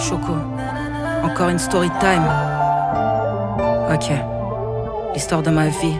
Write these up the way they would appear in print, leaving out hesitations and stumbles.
Choco, encore une story time. Ok, l'histoire de ma vie.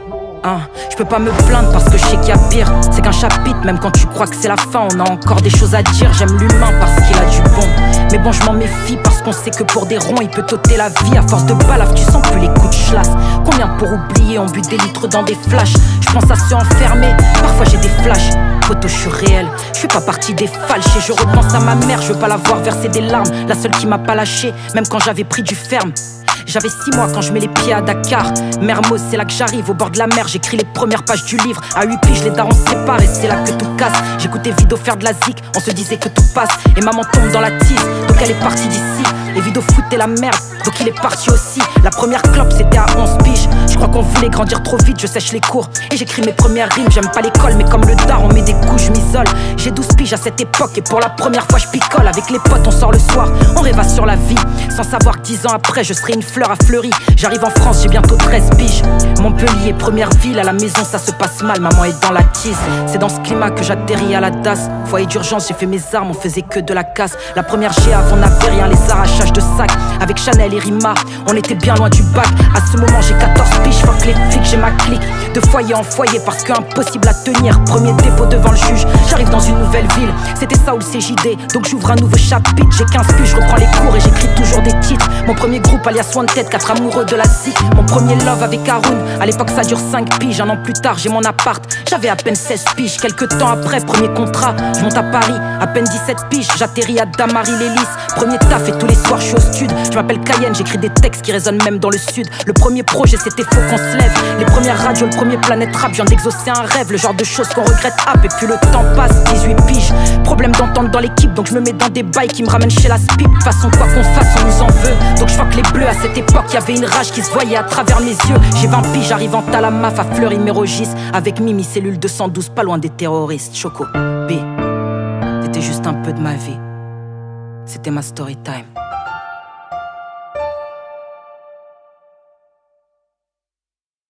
Je peux pas me plaindre parce que je sais qu'il y a pire. C'est qu'un chapitre, même quand tu crois que c'est la fin, on a encore des choses à dire. J'aime l'humain parce qu'il a du bon. Mais bon, je m'en méfie parce qu'on sait que pour des ronds, il peut t'ôter la vie. À force de balafre, tu sens plus les coups de chlasse. Combien pour oublier, on but des litres dans des flashs. Je pense à se enfermer, parfois j'ai des flashs. Poto, je suis réel, je fais pas partie des falches. Et je repense à ma mère, je veux pas la voir verser des larmes. La seule qui m'a pas lâché, même quand j'avais pris du ferme. J'avais 6 mois quand je mets les pieds à Dakar. Mermoz, c'est là que j'arrive, au bord de la mer. J'écris les premières pages du livre. À 8 piges, les darons se séparent et c'est là que tout casse. J'écoutais Vido faire de la zik, on se disait que tout passe. Et maman tombe dans la tise, donc elle est partie d'ici. Et Vido foutait la merde, donc il est parti aussi. La première clope c'était à 11 piges. Je crois qu'on voulait grandir trop vite, je sèche les cours. Et j'écris mes premières rimes, j'aime pas l'école. Mais comme le dard, on met des coups, je m'isole. J'ai 12 piges à cette époque et pour la première fois je picole. Avec les potes on sort le soir, on rêvasse sur la vie. Sans savoir que 10 ans après je serai une fleur à fleurir. J'arrive en France, j'ai bientôt 13 piges. Montpellier, première ville, à la maison ça se passe mal. Maman est dans la tise, c'est dans ce climat que j'atterris à la DAS. Foyer d'urgence, j'ai fait mes armes, on faisait que de la casse. La première GA, on n'avait rien, les arrachages de sacs. Avec Chanel et Rima, on était bien loin du bac. À ce moment j'ai 14 piges, fuck les flics, j'ai ma clique. De foyer en foyer parce que impossible à tenir. Premier dépôt devant le juge, j'arrive dans une nouvelle ville. C'était ça ou le CJD, donc j'ouvre un nouveau chapitre. J'ai 15 piges, je reprends les cours et j'écris toujours des titres. Mon premier groupe alias Wanted, 4 amoureux de la zik. Mon premier love avec Haroun, à l'époque ça dure 5 piges. Un an plus tard j'ai mon appart, j'avais à peine 16 piges. Quelques temps après, premier contrat, je monte à Paris. À peine 17 piges, j'atterris à Damary-les-Lys. Premier taf et tous les soirs je suis au stud. Je m'appelle Cayenne, j'écris des textes qui résonnent même dans le sud. Le premier projet c'était Faut qu'on se lève. Les premières radios, le premier Planète Rap. Je viens d'exaucer un rêve, le genre de choses qu'on regrette hop. Et puis le temps passe, 18 piges. Problème d'entente dans l'équipe, donc je me mets dans des bails qui me ramènent chez la SPIP. De toute façon quoi qu'on fasse on nous en veut. Donc je fuck les bleus, à cette époque y'avait une rage qui se voyait à travers mes yeux. J'ai 20 piges, j'arrive en Talamaf à Fleury-Mérogis. Avec Mimi, cellule 212, pas loin des terroristes. Choco, B, c'était juste un peu de ma vie. C'était ma story time.